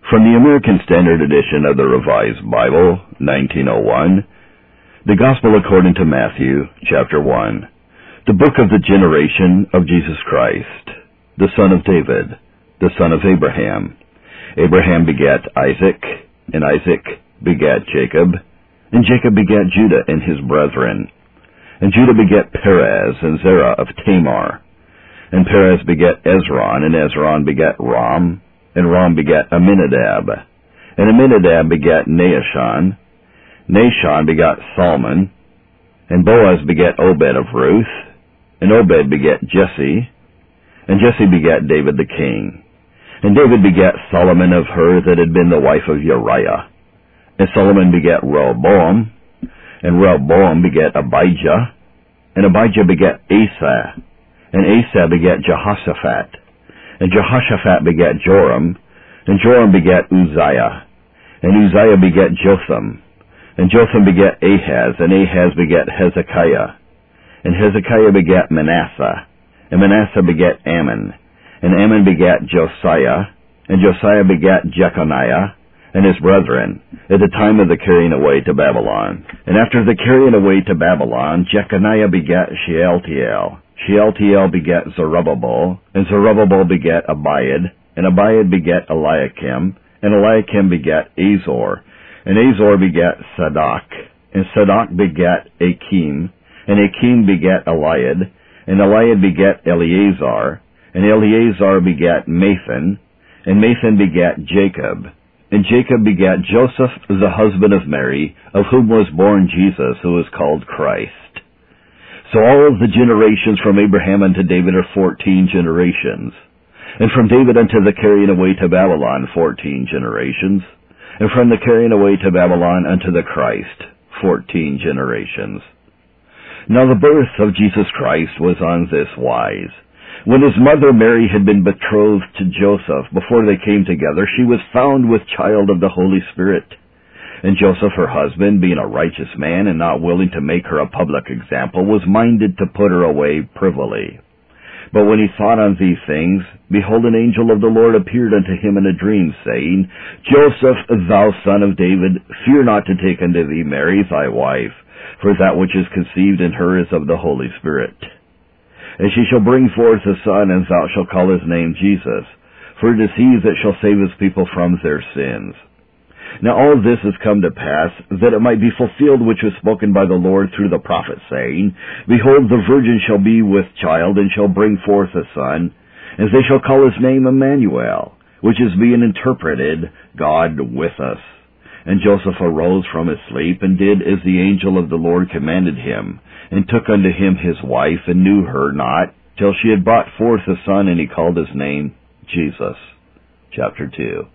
From the American Standard Edition of the Revised Bible, 1901, the Gospel according to Matthew, chapter 1, the book of the generation of Jesus Christ, the son of David, the son of Abraham. Abraham begat Isaac, and Isaac begat Jacob, and Jacob begat Judah and his brethren. And Judah begat Perez and Zerah of Tamar. And Perez begat Ezron, and Ezron begat Ram, and Ram begat Amminadab. And Amminadab begat Nahshon. Nahshon begat Salmon. And Boaz begat Obed of Ruth. And Obed begat Jesse. And Jesse begat David the king. And David begat Solomon of her that had been the wife of Uriah. And Solomon begat Rehoboam. And Rehoboam begat Abijah. And Abijah begat Asa. And Asa begat Jehoshaphat. And Jehoshaphat begat Joram. And Joram begat Uzziah. And Uzziah begat Jotham. And Jotham begat Ahaz. And Ahaz begat Hezekiah. And Hezekiah begat Manasseh. And Manasseh begat Ammon. And Ammon begat Josiah. And Josiah begat Jeconiah and his brethren, at the time of the carrying away to Babylon. And after the carrying away to Babylon, Jeconiah begat Shealtiel. Shealtiel begat Zerubbabel, and Zerubbabel begat Abiad, and Abiad begat Eliakim, and Eliakim begat Azor, and Azor begat Sadoc, and Sadoc begat Achim, and Achim begat Eliad, and Eliad begat Eleazar, and Eleazar begat Mathan, and Mathan begat Jacob, and Jacob begat Joseph, the husband of Mary, of whom was born Jesus, who is called Christ. So all of the generations from Abraham unto David are 14 generations. And from David unto the carrying away to Babylon, 14 generations. And from the carrying away to Babylon unto the Christ, 14 generations. Now the birth of Jesus Christ was on this wise. When his mother Mary had been betrothed to Joseph, before they came together, she was found with child of the Holy Spirit. And Joseph, her husband, being a righteous man and not willing to make her a public example, was minded to put her away privily. But when he thought on these things, behold, an angel of the Lord appeared unto him in a dream, saying, Joseph, thou son of David, fear not to take unto thee Mary thy wife, for that which is conceived in her is of the Holy Spirit. And she shall bring forth a son, and thou shalt call his name Jesus, for it is he that shall save his people from their sins. Now all this is come to pass, that it might be fulfilled which was spoken by the Lord through the prophet, saying, Behold, the virgin shall be with child, and shall bring forth a son, and they shall call his name Emmanuel, which is being interpreted, God with us. And Joseph arose from his sleep, and did as the angel of the Lord commanded him, and took unto him his wife, and knew her not, till she had brought forth a son, and he called his name Jesus. Chapter 2.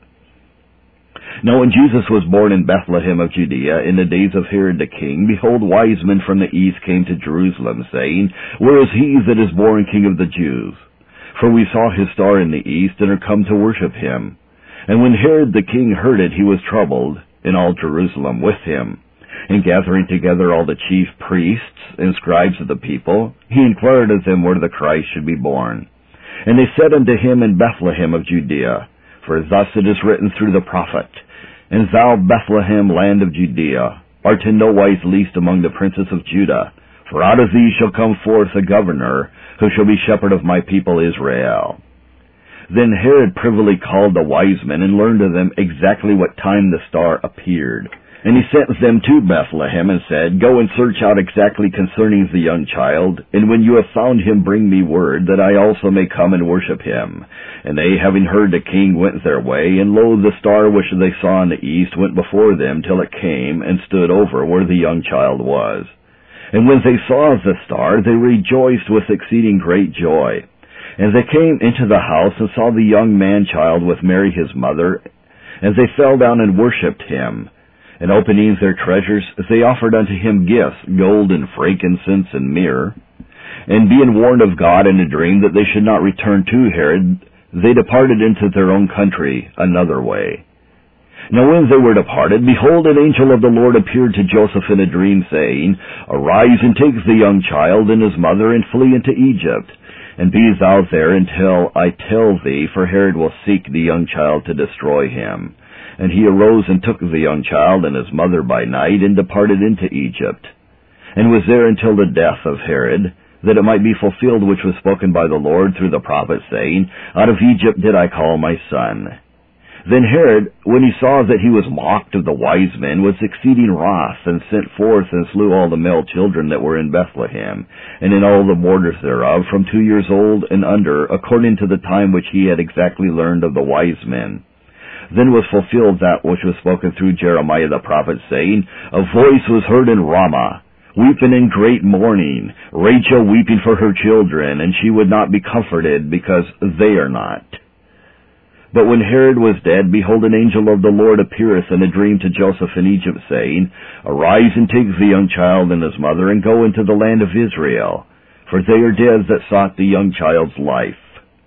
Now when Jesus was born in Bethlehem of Judea, in the days of Herod the king, behold, wise men from the east came to Jerusalem, saying, Where is he that is born King of the Jews? For we saw his star in the east, and are come to worship him. And when Herod the king heard it, he was troubled, and all Jerusalem with him. And gathering together all the chief priests and scribes of the people, he inquired of them where the Christ should be born. And they said unto him, In Bethlehem of Judea, for thus it is written through the prophet, And thou, Bethlehem, land of Judea, art in no wise least among the princes of Judah, for out of thee shall come forth a governor, who shall be shepherd of my people Israel. Then Herod privily called the wise men, and learned of them exactly what time the star appeared. And he sent them to Bethlehem, and said, Go and search out exactly concerning the young child, and when you have found him, bring me word, that I also may come and worship him. And they, having heard the king, went their way, and lo, the star which they saw in the east went before them, till it came, and stood over where the young child was. And when they saw the star, they rejoiced with exceeding great joy. And they came into the house, and saw the young man-child with Mary his mother, and they fell down and worshipped him. And opening their treasures, they offered unto him gifts, gold and frankincense and myrrh. And being warned of God in a dream that they should not return to Herod, they departed into their own country another way. Now when they were departed, behold, an angel of the Lord appeared to Joseph in a dream, saying, Arise and take the young child and his mother, and flee into Egypt, And be thou there until I tell thee, for Herod will seek the young child to destroy him. And he arose and took the young child and his mother by night, and departed into Egypt, and was there until the death of Herod, that it might be fulfilled which was spoken by the Lord through the prophet, saying, Out of Egypt did I call my son. Then Herod, when he saw that he was mocked of the wise men, was exceeding wroth, and sent forth and slew all the male children that were in Bethlehem, and in all the borders thereof, from 2 years old and under, according to the time which he had exactly learned of the wise men. Then was fulfilled that which was spoken through Jeremiah the prophet, saying, A voice was heard in Ramah, weeping in great mourning, Rachel weeping for her children, and she would not be comforted, because they are not. But when Herod was dead, behold, an angel of the Lord appeareth in a dream to Joseph in Egypt, saying, Arise and take the young child and his mother, and go into the land of Israel, for they are dead that sought the young child's life.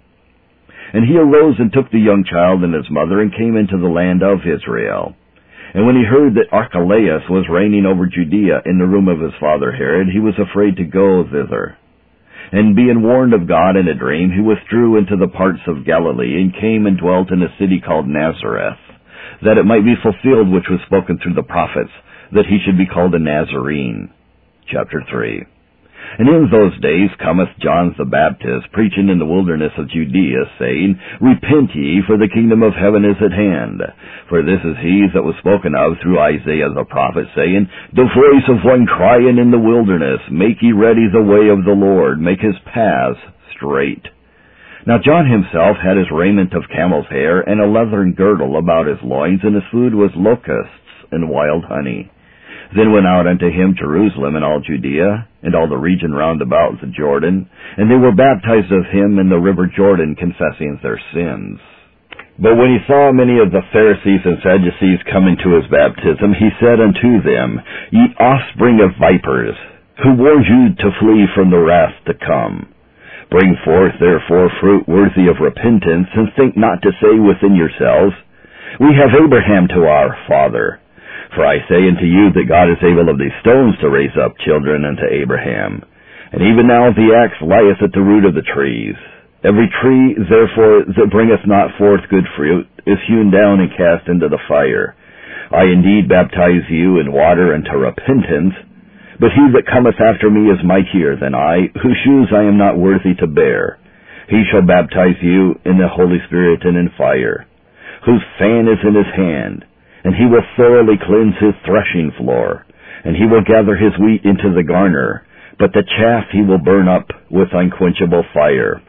And he arose and took the young child and his mother, and came into the land of Israel. And when he heard that Archelaus was reigning over Judea in the room of his father Herod, he was afraid to go thither. And being warned of God in a dream, he withdrew into the parts of Galilee, and came and dwelt in a city called Nazareth, that it might be fulfilled which was spoken through the prophets, that he should be called a Nazarene. Chapter 3. And in those days cometh John the Baptist, preaching in the wilderness of Judea, saying, Repent ye, for the kingdom of heaven is at hand. For this is he that was spoken of through Isaiah the prophet, saying, The voice of one crying in the wilderness, Make ye ready the way of the Lord, make his paths straight. Now John himself had his raiment of camel's hair, and a leathern girdle about his loins, and his food was locusts and wild honey. Then went out unto him Jerusalem and all Judea, and all the region round about the Jordan, and they were baptized of him in the river Jordan, confessing their sins. But when he saw many of the Pharisees and Sadducees coming to his baptism, he said unto them, Ye offspring of vipers, who warned you to flee from the wrath to come? Bring forth therefore fruit worthy of repentance, and think not to say within yourselves, We have Abraham to our father. For I say unto you that God is able of these stones to raise up children unto Abraham. And even now the axe lieth at the root of the trees. Every tree, therefore, that bringeth not forth good fruit is hewn down and cast into the fire. I indeed baptize you in water unto repentance, but he that cometh after me is mightier than I, whose shoes I am not worthy to bear. He shall baptize you in the Holy Spirit and in fire, whose fan is in his hand. And he will thoroughly cleanse his threshing floor, and he will gather his wheat into the garner, but the chaff he will burn up with unquenchable fire.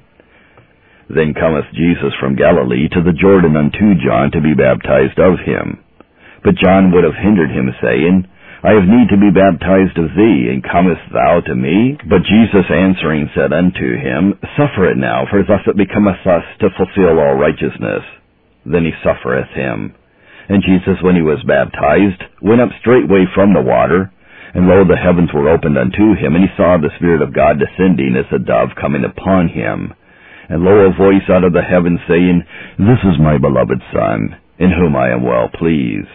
Then cometh Jesus from Galilee to the Jordan unto John to be baptized of him. But John would have hindered him, saying, I have need to be baptized of thee, and comest thou to me? But Jesus answering said unto him, Suffer it now, for thus it becometh us to fulfill all righteousness. Then he suffereth him. And Jesus, when he was baptized, went up straightway from the water, and lo, the heavens were opened unto him, and he saw the Spirit of God descending as a dove coming upon him. And lo, a voice out of the heavens saying, This is my beloved Son, in whom I am well pleased.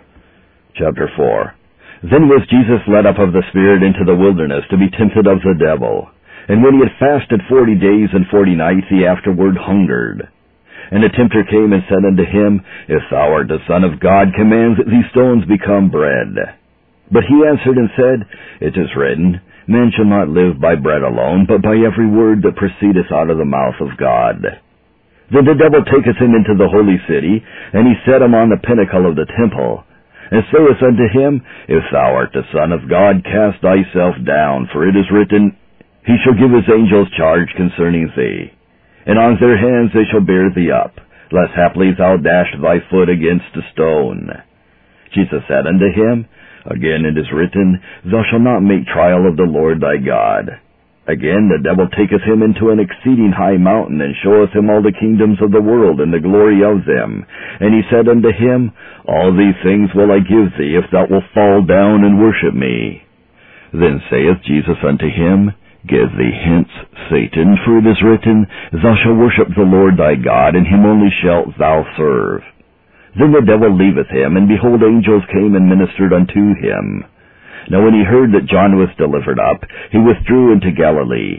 Chapter 4. Then was Jesus led up of the Spirit into the wilderness to be tempted of the devil. And when he had fasted 40 days and 40 nights, he afterward hungered. And the tempter came and said unto him, If thou art the Son of God, command that these stones become bread. But he answered and said, It is written, Man shall not live by bread alone, but by every word that proceedeth out of the mouth of God. Then the devil taketh him into the holy city, and he set him on the pinnacle of the temple, and saith unto him, If thou art the Son of God, cast thyself down, for it is written, He shall give his angels charge concerning thee. And on their hands they shall bear thee up, lest haply thou dash thy foot against a stone. Jesus said unto him, Again it is written, Thou shalt not make trial of the Lord thy God. Again the devil taketh him into an exceeding high mountain, and showeth him all the kingdoms of the world, and the glory of them. And he said unto him, All these things will I give thee, if thou wilt fall down and worship me. Then saith Jesus unto him, Get thee hence, Satan, for it is written, Thou shalt worship the Lord thy God, and him only shalt thou serve. Then the devil leaveth him, and behold, angels came and ministered unto him. Now when he heard that John was delivered up, he withdrew into Galilee.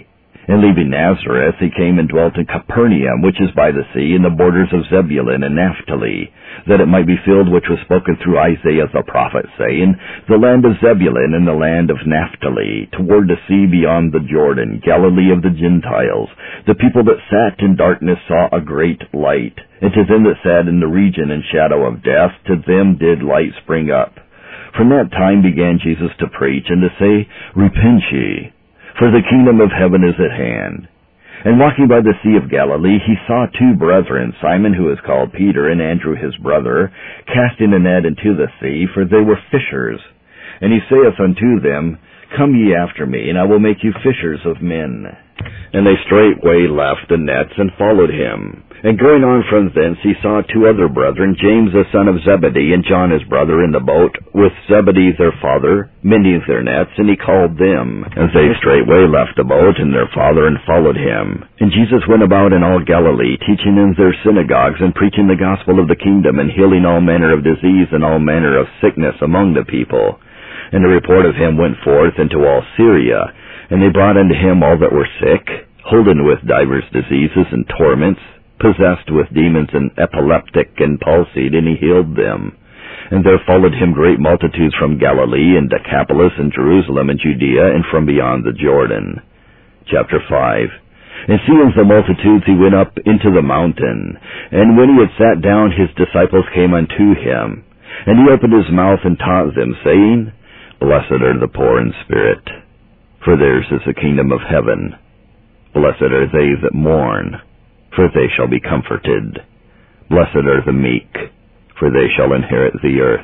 And leaving Nazareth, he came and dwelt in Capernaum, which is by the sea, in the borders of Zebulun and Naphtali, that it might be filled which was spoken through Isaiah the prophet, saying, The land of Zebulun and the land of Naphtali, toward the sea beyond the Jordan, Galilee of the Gentiles. The people that sat in darkness saw a great light, and to them that sat in the region and shadow of death, to them did light spring up. From that time began Jesus to preach, and to say, Repent ye, for the kingdom of heaven is at hand. And walking by the sea of Galilee, he saw two brethren, Simon, who is called Peter, and Andrew his brother, casting a net into the sea, for they were fishers. And he saith unto them, Come ye after me, and I will make you fishers of men. And they straightway left the nets, and followed him. And going on from thence, he saw two other brethren, James the son of Zebedee, and John his brother, in the boat, with Zebedee their father, mending their nets, and he called them. And they straightway left the boat and their father, and followed him. And Jesus went about in all Galilee, teaching in their synagogues, and preaching the gospel of the kingdom, and healing all manner of disease and all manner of sickness among the people. And the report of him went forth into all Syria, and they brought unto him all that were sick, holden with divers diseases and torments, possessed with demons and epileptic and palsied, and he healed them. And there followed him great multitudes from Galilee, and Decapolis, and Jerusalem, and Judea, and from beyond the Jordan. Chapter 5. And seeing the multitudes, he went up into the mountain. And when he had sat down, his disciples came unto him. And he opened his mouth and taught them, saying, Blessed are the poor in spirit, for theirs is the kingdom of heaven. Blessed are they that mourn, for they shall be comforted. Blessed are the meek, for they shall inherit the earth.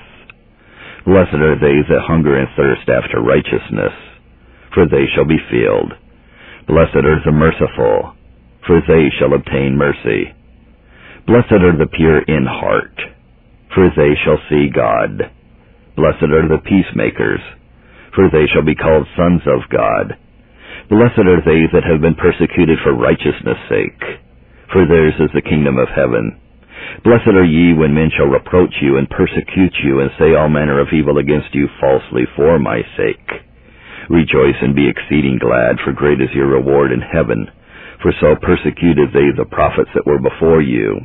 Blessed are they that hunger and thirst after righteousness, for they shall be filled. Blessed are the merciful, for they shall obtain mercy. Blessed are the pure in heart, for they shall see God. Blessed are the peacemakers, for they shall be called sons of God. Blessed are they that have been persecuted for righteousness' sake, for theirs is the kingdom of heaven. Blessed are ye when men shall reproach you, and persecute you, and say all manner of evil against you falsely for my sake. Rejoice and be exceeding glad, for great is your reward in heaven, for so persecuted they the prophets that were before you.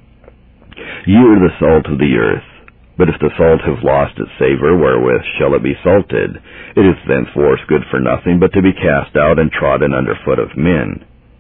Ye are the salt of the earth, but if the salt have lost its savor, wherewith shall it be salted? It is thenceforth good for nothing, but to be cast out and trodden under foot of men.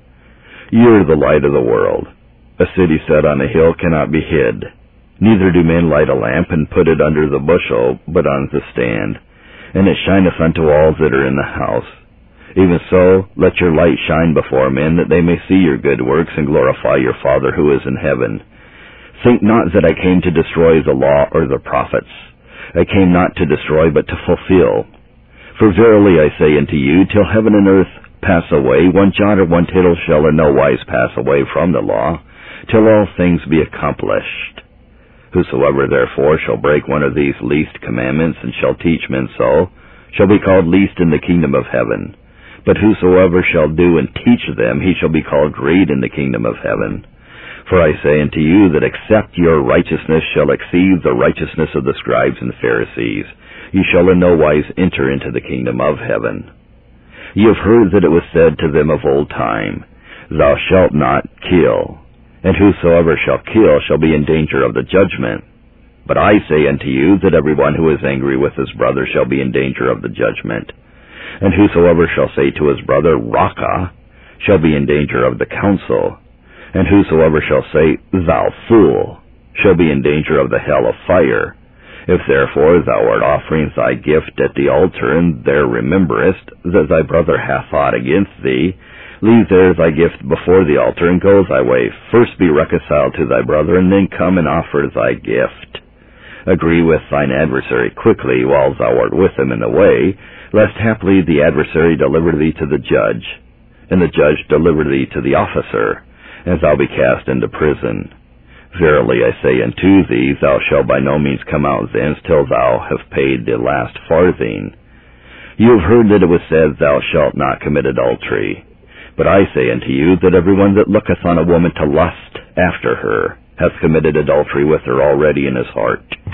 Ye are the light of the world. A city set on a hill cannot be hid. Neither do men light a lamp and put it under the bushel, but on the stand, and it shineth unto all that are in the house. Even so, let your light shine before men, that they may see your good works, and glorify your Father who is in heaven. Think not that I came to destroy the law or the prophets. I came not to destroy, but to fulfill. For verily I say unto you, till heaven and earth pass away, one jot or one tittle shall in no wise pass away from the law, till all things be accomplished. Whosoever therefore shall break one of these least commandments, and shall teach men so, shall be called least in the kingdom of heaven. But whosoever shall do and teach them, he shall be called great in the kingdom of heaven. For I say unto you, that except your righteousness shall exceed the righteousness of the scribes and Pharisees, ye shall in no wise enter into the kingdom of heaven. Ye have heard that it was said to them of old time, Thou shalt not kill, and whosoever shall kill shall be in danger of the judgment. But I say unto you, that every one who is angry with his brother shall be in danger of the judgment. And whosoever shall say to his brother, Raca, shall be in danger of the council. And whosoever shall say, Thou fool, shall be in danger of the hell of fire. If therefore thou art offering thy gift at the altar, and there rememberest that thy brother hath aught against thee, leave there thy gift before the altar, and go thy way. First be reconciled to thy brother, and then come and offer thy gift. Agree with thine adversary quickly, while thou art with him in the way, lest haply the adversary deliver thee to the judge, and the judge deliver thee to the officer, and thou be cast into prison. Verily I say unto thee, thou shalt by no means come out thence till thou have paid the last farthing. You have heard that it was said, Thou shalt not commit adultery. But I say unto you, that every one that looketh on a woman to lust after her hath committed adultery with her already in his heart.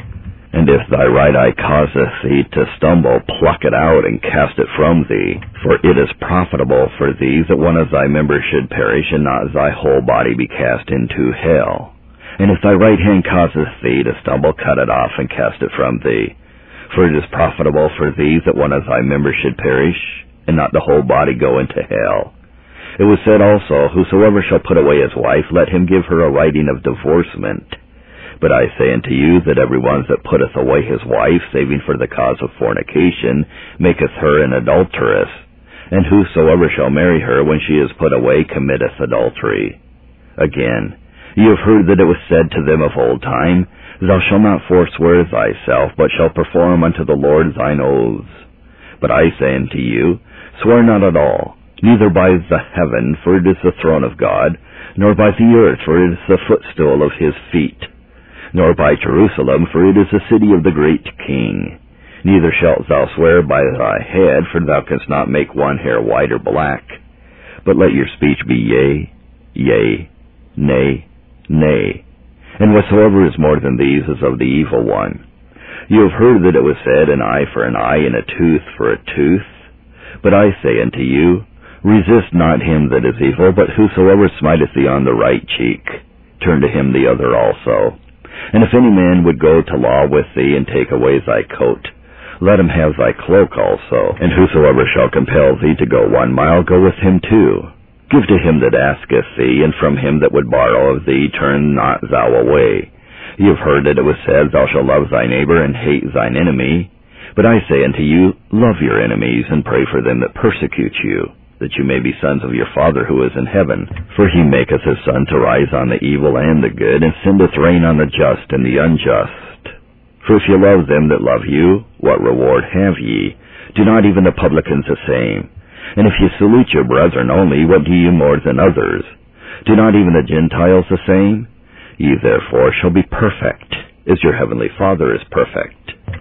And if thy right eye causeth thee to stumble, pluck it out, and cast it from thee. For it is profitable for thee that one of thy members should perish, and not thy whole body be cast into hell. And if thy right hand causeth thee to stumble, cut it off, and cast it from thee. For it is profitable for thee that one of thy members should perish, and not the whole body go into hell. It was said also, Whosoever shall put away his wife, let him give her a writing of divorcement. But I say unto you that every one that putteth away his wife, saving for the cause of fornication, maketh her an adulteress. And whosoever shall marry her when she is put away committeth adultery. Again, ye have heard that it was said to them of old time, Thou shalt not forswear thyself, but shalt perform unto the Lord thine oaths. But I say unto you, Swear not at all, neither by the heaven, for it is the throne of God, nor by the earth, for it is the footstool of his feet, nor by Jerusalem, for it is the city of the great King. Neither shalt thou swear by thy head, for thou canst not make one hair white or black. But let your speech be yea, yea, nay, nay. And whatsoever is more than these is of the evil one. You have heard that it was said, An eye for an eye, and a tooth for a tooth. But I say unto you, Resist not him that is evil, but whosoever smiteth thee on the right cheek, turn to him the other also. And if any man would go to law with thee, and take away thy coat, let him have thy cloak also. And whosoever shall compel thee to go 1 mile, go with him 2. Give to him that asketh thee, and from him that would borrow of thee turn not thou away. Ye have heard that it was said, Thou shalt love thy neighbor, and hate thine enemy. But I say unto you, Love your enemies, and pray for them that persecute you, that you may be sons of your Father who is in heaven. For he maketh his sun to rise on the evil and the good, and sendeth rain on the just and the unjust. For if ye love them that love you, what reward have ye? Do not even the publicans the same? And if ye salute your brethren only, what do ye more than others? Do not even the Gentiles the same? Ye therefore shall be perfect, as your heavenly Father is perfect.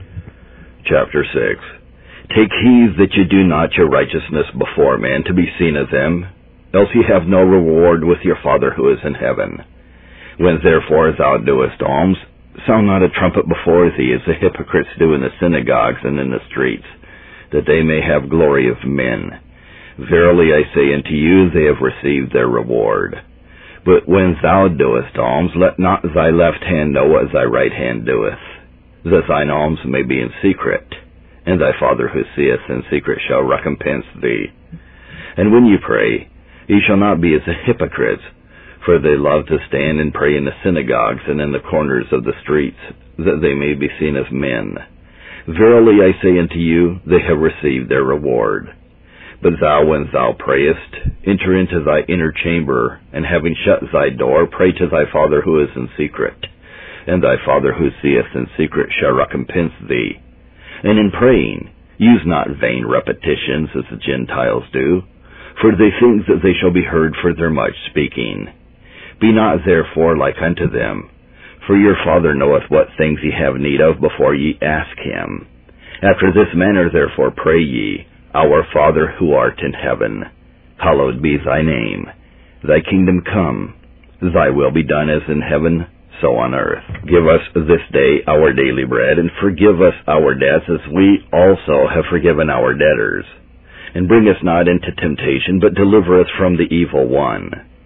Chapter 6. Take heed that ye do not your righteousness before men to be seen of them, else ye have no reward with your Father who is in heaven. When therefore thou doest alms, sound not a trumpet before thee, as the hypocrites do in the synagogues and in the streets, that they may have glory of men. Verily I say unto you, they have received their reward. But when thou doest alms, let not thy left hand know what thy right hand doeth, that thine alms may be in secret, and thy Father who seeth in secret shall recompense thee. And when ye pray, ye shall not be as the hypocrites, for they love to stand and pray in the synagogues and in the corners of the streets, that they may be seen of men. Verily I say unto you, they have received their reward. But thou, when thou prayest, enter into thy inner chamber, and having shut thy door, pray to thy Father who is in secret, and thy Father who seeth in secret shall recompense thee. And in praying, use not vain repetitions as the Gentiles do, for they think that they shall be heard for their much speaking. Be not therefore like unto them, for your Father knoweth what things ye have need of before ye ask him. After this manner therefore pray ye, Our Father who art in heaven, hallowed be thy name. Thy kingdom come, thy will be done as in heaven, so on earth. Give us this day our daily bread, and forgive us our debts as we also have forgiven our debtors. And bring us not into temptation, but deliver us from the evil one.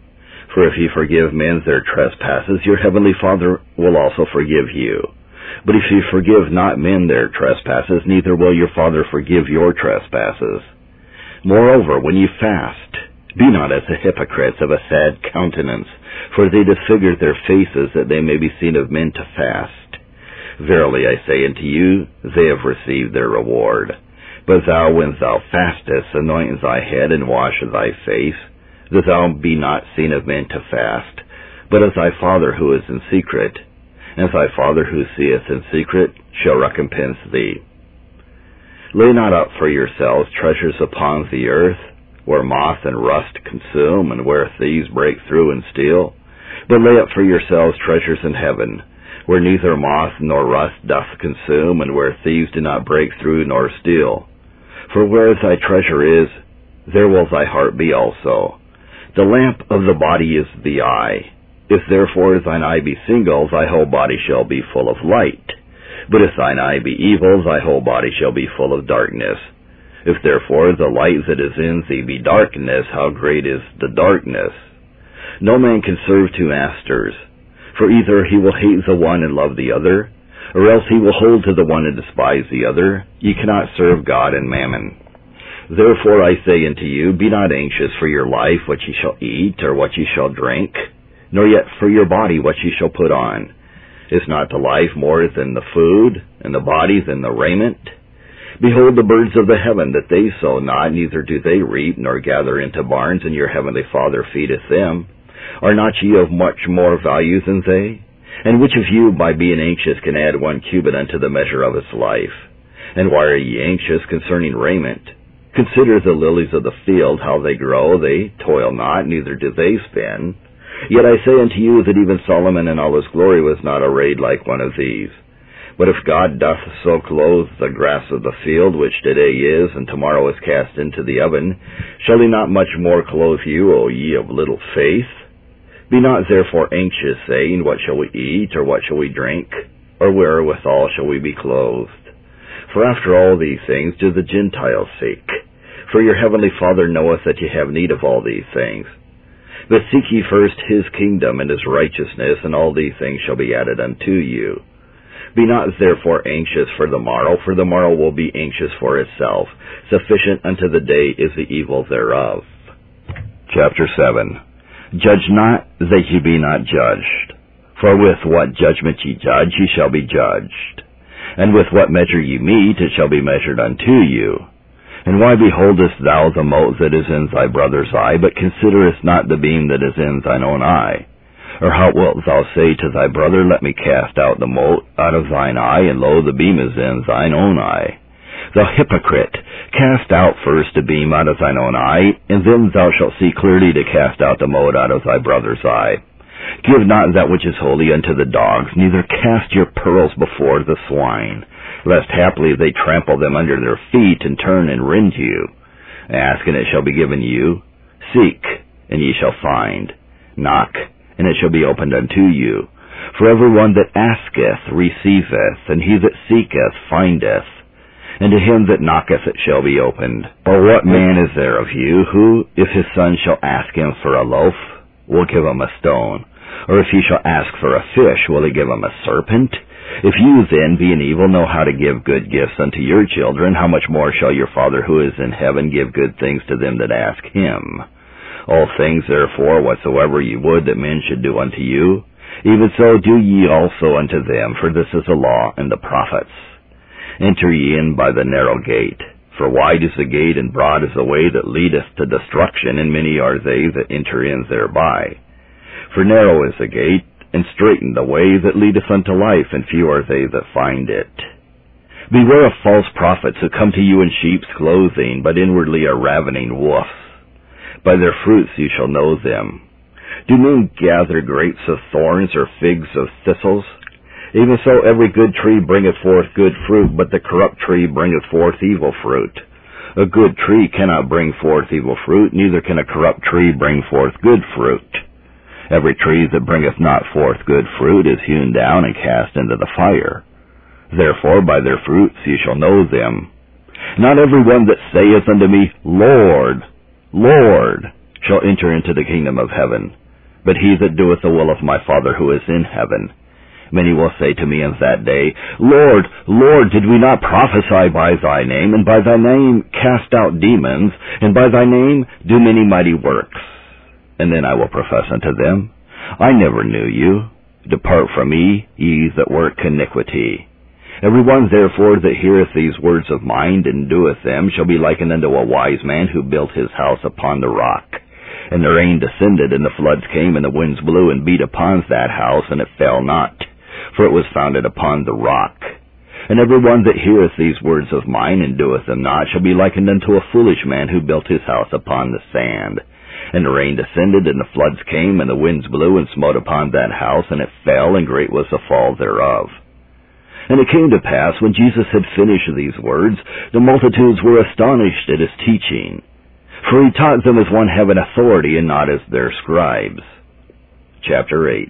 For if ye forgive men their trespasses, your heavenly Father will also forgive you. But if ye forgive not men their trespasses, neither will your Father forgive your trespasses. Moreover, when ye fast, be not as the hypocrites of a sad countenance, for they disfigure their faces, that they may be seen of men to fast. Verily I say unto you, they have received their reward. But thou, when thou fastest, anoint thy head, and wash thy face, that thou be not seen of men to fast, but as thy Father who is in secret, and thy Father who seeth in secret shall recompense thee. Lay not up for yourselves treasures upon the earth, where moth and rust consume, and where thieves break through and steal. But lay up for yourselves treasures in heaven, where neither moth nor rust doth consume, and where thieves do not break through nor steal. For where thy treasure is, there will thy heart be also. The lamp of the body is the eye. If therefore thine eye be single, thy whole body shall be full of light. But if thine eye be evil, thy whole body shall be full of darkness. If therefore the light that is in thee be darkness, how great is the darkness? No man can serve two masters, for either he will hate the one and love the other, or else he will hold to the one and despise the other. Ye cannot serve God and mammon. Therefore I say unto you, be not anxious for your life, what ye shall eat, or what ye shall drink, nor yet for your body, what ye shall put on. Is not the life more than the food, and the body than the raiment? Behold the birds of the heaven, that they sow not, neither do they reap, nor gather into barns, and your heavenly Father feedeth them. Are not ye of much more value than they? And which of you, by being anxious, can add 1 cubit unto the measure of his life? And why are ye anxious concerning raiment? Consider the lilies of the field, how they grow. They toil not, neither do they spin. Yet I say unto you that even Solomon in all his glory was not arrayed like one of these. But if God doth so clothe the grass of the field, which today is, and tomorrow is cast into the oven, shall he not much more clothe you, O ye of little faith? Be not therefore anxious, saying, what shall we eat, or what shall we drink, or wherewithal shall we be clothed? For after all these things do the Gentiles seek. For your heavenly Father knoweth that ye have need of all these things. But seek ye first his kingdom and his righteousness, and all these things shall be added unto you. Be not therefore anxious for the morrow will be anxious for itself. Sufficient unto the day is the evil thereof. Chapter 7. Judge not, that ye be not judged. For with what judgment ye judge, ye shall be judged. And with what measure ye mete, it shall be measured unto you. And why beholdest thou the mote that is in thy brother's eye, but considerest not the beam that is in thine own eye? Or how wilt thou say to thy brother, let me cast out the mote out of thine eye, and lo, the beam is in thine own eye? Thou hypocrite, cast out first the beam out of thine own eye, and then thou shalt see clearly to cast out the mote out of thy brother's eye. Give not that which is holy unto the dogs, neither cast your pearls before the swine, lest haply they trample them under their feet, and turn and rend you. Ask, and it shall be given you. Seek, and ye shall find. Knock, and it shall be opened unto you. For every one that asketh receiveth, and he that seeketh findeth, and to him that knocketh it shall be opened. Or what man is there of you, who, if his son shall ask him for a loaf, will give him a stone? Or if he shall ask for a fish, will he give him a serpent? If you then, being evil, know how to give good gifts unto your children, how much more shall your Father who is in heaven give good things to them that ask him? All things, therefore, whatsoever ye would that men should do unto you, even so do ye also unto them, for this is the law and the prophets. Enter ye in by the narrow gate, for wide is the gate, and broad is the way that leadeth to destruction, and many are they that enter in thereby. For narrow is the gate, and straiten the way that leadeth unto life, and few are they that find it. Beware of false prophets, who come to you in sheep's clothing, but inwardly are ravening wolves. By their fruits you shall know them. Do men gather grapes of thorns, or figs of thistles? Even so every good tree bringeth forth good fruit, but the corrupt tree bringeth forth evil fruit. A good tree cannot bring forth evil fruit, neither can a corrupt tree bring forth good fruit. Every tree that bringeth not forth good fruit is hewn down and cast into the fire. Therefore by their fruits ye shall know them. Not every one that saith unto me, Lord, Lord, shall enter into the kingdom of heaven, but he that doeth the will of my Father who is in heaven. Many will say to me in that day, Lord, Lord, did we not prophesy by thy name, and by thy name cast out demons, and by thy name do many mighty works? And then I will profess unto them, I never knew you. Depart from me, ye that work iniquity. Every one therefore that heareth these words of mine, and doeth them, shall be likened unto a wise man who built his house upon the rock. And the rain descended, and the floods came, and the winds blew, and beat upon that house, and it fell not, for it was founded upon the rock. And every one that heareth these words of mine, and doeth them not, shall be likened unto a foolish man who built his house upon the sand. And the rain descended, and the floods came, and the winds blew, and smote upon that house, and it fell, and great was the fall thereof. And it came to pass, when Jesus had finished these words, the multitudes were astonished at his teaching. For he taught them as one having authority, and not as their scribes. Chapter 8.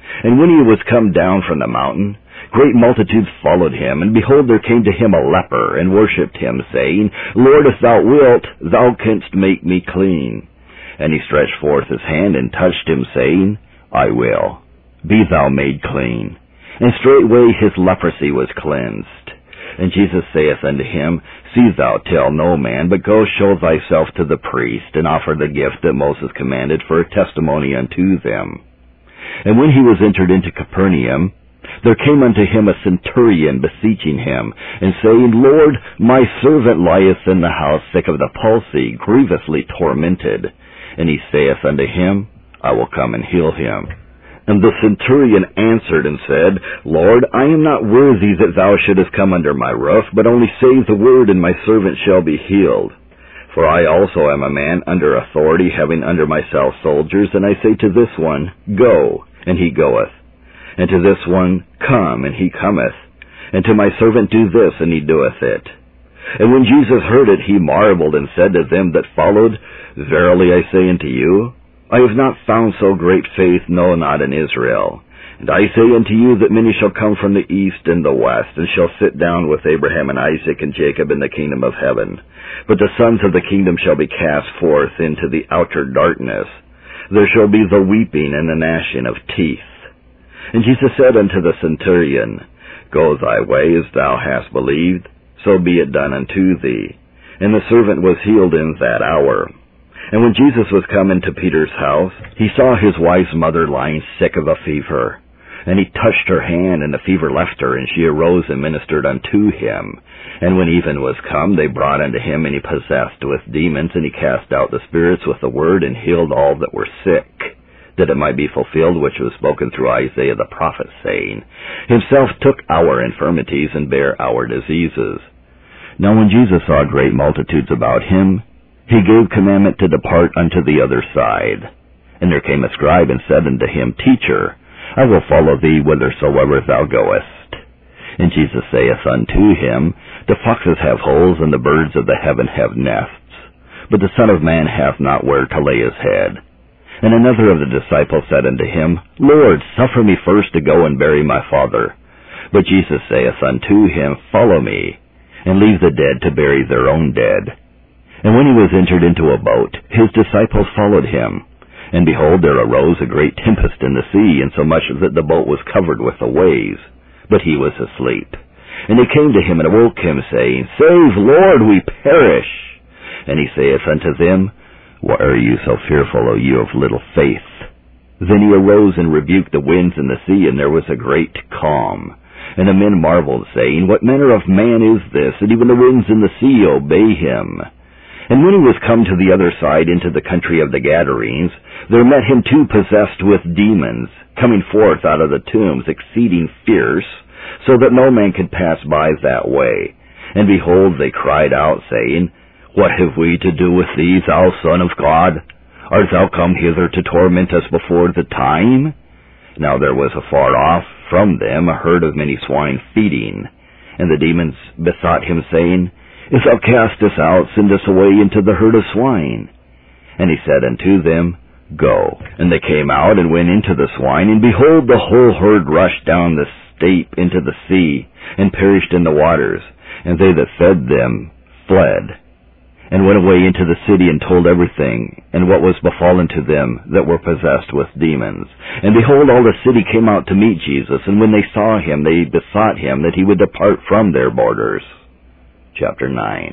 And when he was come down from the mountain, great multitudes followed him, and behold, there came to him a leper, and worshipped him, saying, Lord, if thou wilt, thou canst make me clean. And he stretched forth his hand, and touched him, saying, I will. Be thou made clean. And straightway his leprosy was cleansed. And Jesus saith unto him, See thou tell no man, but go show thyself to the priest, and offer the gift that Moses commanded for a testimony unto them. And when he was entered into Capernaum, there came unto him a centurion beseeching him, and saying, Lord, my servant lieth in the house sick of the palsy, grievously tormented. And he saith unto him, I will come and heal him. And the centurion answered and said, Lord, I am not worthy that thou shouldest come under my roof, but only say the word, and my servant shall be healed. For I also am a man under authority, having under myself soldiers, and I say to this one, Go, and he goeth. And to this one, Come, and he cometh. And to my servant, Do this, and he doeth it. And when Jesus heard it, he marveled, and said to them that followed, Verily I say unto you, I have not found so great faith, no, not in Israel. And I say unto you that many shall come from the east and the west, and shall sit down with Abraham and Isaac and Jacob in the kingdom of heaven. But the sons of the kingdom shall be cast forth into the outer darkness. There shall be the weeping and the gnashing of teeth. And Jesus said unto the centurion, Go thy way as thou hast believed, so be it done unto thee. And the servant was healed in that hour. And when Jesus was come into Peter's house, he saw his wife's mother lying sick of a fever. And he touched her hand, and the fever left her, and she arose and ministered unto him. And when even was come, they brought unto him, and he possessed with demons, and he cast out the spirits with the word, and healed all that were sick, that it might be fulfilled which was spoken through Isaiah the prophet, saying, Himself took our infirmities, and bare our diseases. Now when Jesus saw great multitudes about him, he gave commandment to depart unto the other side. And there came a scribe, and said unto him, Teacher, I will follow thee whithersoever thou goest. And Jesus saith unto him, The foxes have holes, and the birds of the heaven have nests, but the Son of Man hath not where to lay his head. And another of the disciples said unto him, Lord, suffer me first to go and bury my father. But Jesus saith unto him, Follow me, and leave the dead to bury their own dead. And when he was entered into a boat, his disciples followed him. And behold, there arose a great tempest in the sea, insomuch that the boat was covered with the waves. But he was asleep. And they came to him and awoke him, saying, Save, Lord, we perish. And he saith unto them, Why are you so fearful, O you of little faith? Then he arose and rebuked the winds and the sea, and there was a great calm. And the men marveled, saying, What manner of man is this, that even the winds and the sea obey him? And when he was come to the other side into the country of the Gadarenes, there met him two possessed with demons, coming forth out of the tombs, exceeding fierce, so that no man could pass by that way. And behold, they cried out, saying, What have we to do with thee, thou Son of God? Art thou come hither to torment us before the time? Now there was afar off from them a herd of many swine feeding. And the demons besought him, saying, If thou cast us out, send us away into the herd of swine. And he said unto them, Go. And they came out and went into the swine, and behold, the whole herd rushed down the steep into the sea, and perished in the waters. And they that fed them fled, and went away into the city, and told everything, and what was befallen to them that were possessed with demons. And behold, all the city came out to meet Jesus, and when they saw him, they besought him that he would depart from their borders. Chapter 9.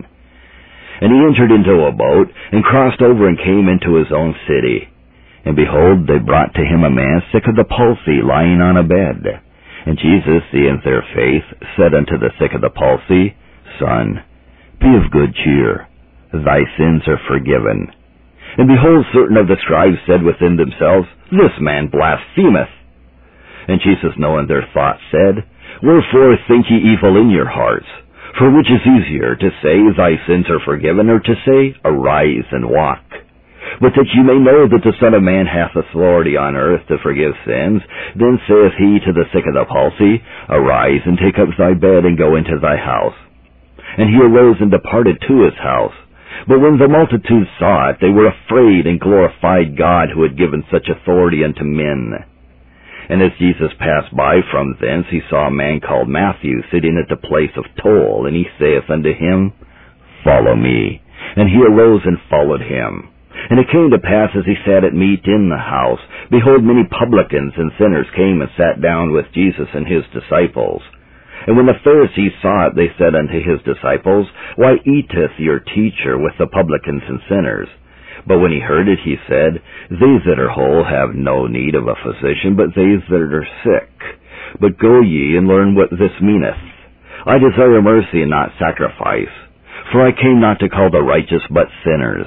And he entered into a boat, and crossed over, and came into his own city. And behold, they brought to him a man sick of the palsy, lying on a bed. And Jesus, seeing their faith, said unto the sick of the palsy, Son, be of good cheer, thy sins are forgiven. And behold, certain of the scribes said within themselves, This man blasphemeth. And Jesus, knowing their thoughts, said, Wherefore think ye evil in your hearts? For which is easier, to say, Thy sins are forgiven, or to say, Arise and walk? But that ye may know that the Son of Man hath authority on earth to forgive sins, then saith he to the sick of the palsy, Arise and take up thy bed, and go into thy house. And he arose and departed to his house. But when the multitude saw it, they were afraid, and glorified God, who had given such authority unto men. And as Jesus passed by from thence, he saw a man called Matthew sitting at the place of toll, and he saith unto him, Follow me. And he arose and followed him. And it came to pass, as he sat at meat in the house, behold, many publicans and sinners came and sat down with Jesus and his disciples. And when the Pharisees saw it, they said unto his disciples, Why eateth your teacher with the publicans and sinners? But when he heard it, he said, They that are whole have no need of a physician, but they that are sick. But go ye and learn what this meaneth. I desire mercy and not sacrifice, for I came not to call the righteous but sinners.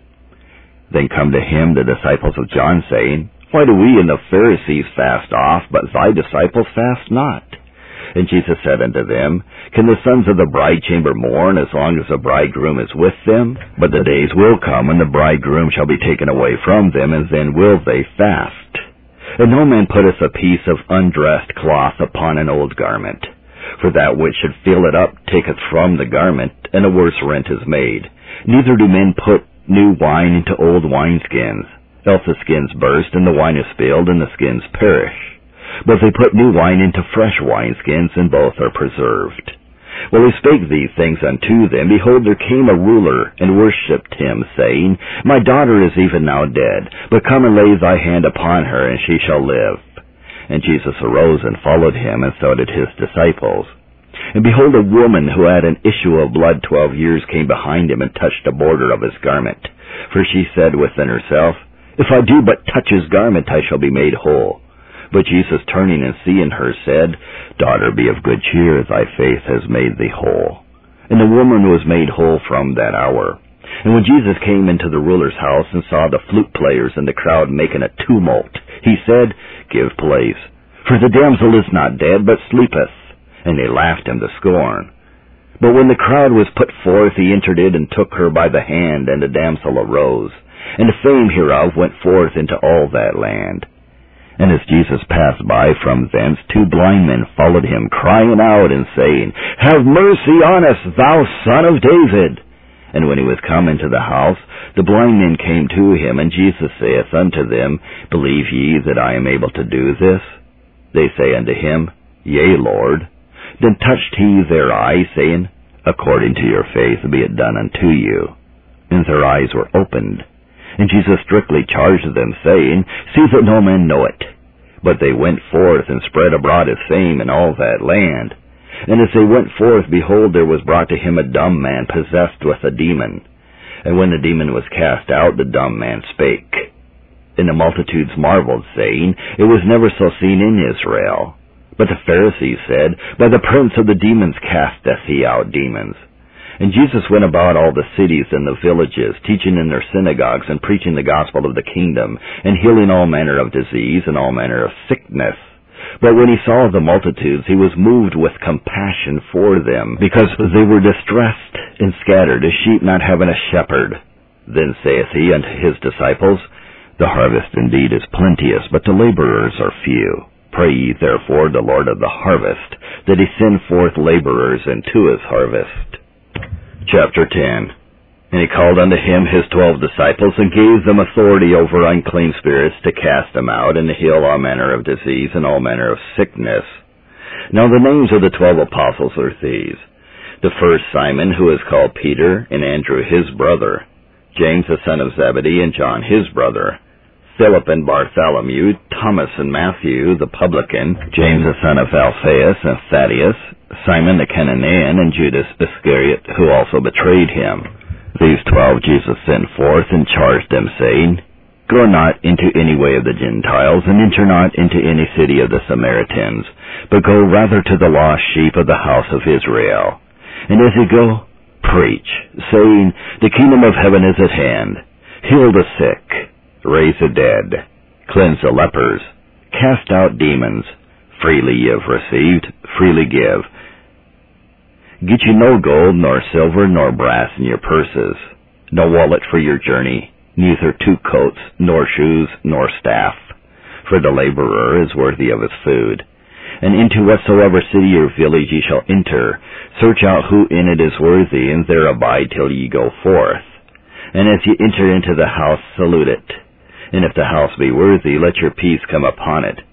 Then come to him the disciples of John, saying, Why do we and the Pharisees fast oft, but thy disciples fast not? And Jesus said unto them, Can the sons of the bride chamber mourn as long as the bridegroom is with them? But the days will come when the bridegroom shall be taken away from them, and then will they fast. And no man putteth a piece of undressed cloth upon an old garment, for that which should fill it up taketh from the garment, and a worse rent is made. Neither do men put new wine into old wineskins, else the skins burst, and the wine is spilled, and the skins perish. But they put new wine into fresh wineskins, and both are preserved. While he spake these things unto them, behold, there came a ruler, and worshipped him, saying, My daughter is even now dead, but come and lay thy hand upon her, and she shall live. And Jesus arose and followed him, and so did his disciples. And behold, a woman who had an issue of blood 12 years came behind him, and touched the border of his garment. For she said within herself, If I do but touch his garment, I shall be made whole. But Jesus, turning and seeing her, said, Daughter, be of good cheer, thy faith has made thee whole. And the woman was made whole from that hour. And when Jesus came into the ruler's house, and saw the flute players and the crowd making a tumult, he said, Give place, for the damsel is not dead, but sleepeth. And they laughed him to scorn. But when the crowd was put forth, he entered in and took her by the hand, and the damsel arose. And the fame hereof went forth into all that land. And as Jesus passed by from thence, 2 blind men followed him, crying out and saying, Have mercy on us, thou Son of David. And when he was come into the house, the blind men came to him, and Jesus saith unto them, Believe ye that I am able to do this? They say unto him, Yea, Lord. Then touched he their eyes, saying, According to your faith be it done unto you. And their eyes were opened. And Jesus strictly charged them, saying, See that no man know it. But they went forth and spread abroad his fame in all that land. And as they went forth, behold, there was brought to him a dumb man possessed with a demon. And when the demon was cast out, the dumb man spake. And the multitudes marveled, saying, It was never so seen in Israel. But the Pharisees said, By the prince of the demons casteth he out demons. And Jesus went about all the cities and the villages, teaching in their synagogues and preaching the gospel of the kingdom, and healing all manner of disease and all manner of sickness. But when he saw the multitudes, he was moved with compassion for them, because they were distressed and scattered, as sheep not having a shepherd. Then saith he unto his disciples, The harvest indeed is plenteous, but the laborers are few. Pray ye therefore the Lord of the harvest, that he send forth laborers into his harvest. Chapter 10. And he called unto him his 12 disciples, and gave them authority over unclean spirits to cast them out, and to heal all manner of disease and all manner of sickness. Now the names of the 12 apostles are these: the first Simon, who is called Peter, and Andrew his brother, James the son of Zebedee, and John his brother, Philip and Bartholomew, Thomas and Matthew the publican, James the son of Alphaeus and Thaddeus, Simon the Cananean, and Judas Iscariot, who also betrayed him. These 12 Jesus sent forth, and charged them, saying, Go not into any way of the Gentiles, and enter not into any city of the Samaritans, but go rather to the lost sheep of the house of Israel. And as ye go, preach, saying, The kingdom of heaven is at hand. Heal the sick, raise the dead, cleanse the lepers, cast out demons. Freely ye have received, freely give. Get you no gold, nor silver, nor brass in your purses, no wallet for your journey, neither 2 coats, nor shoes, nor staff. For the laborer is worthy of his food. And into whatsoever city or village ye shall enter, search out who in it is worthy, and there abide till ye go forth. And as ye enter into the house, salute it. And if the house be worthy, let your peace come upon it.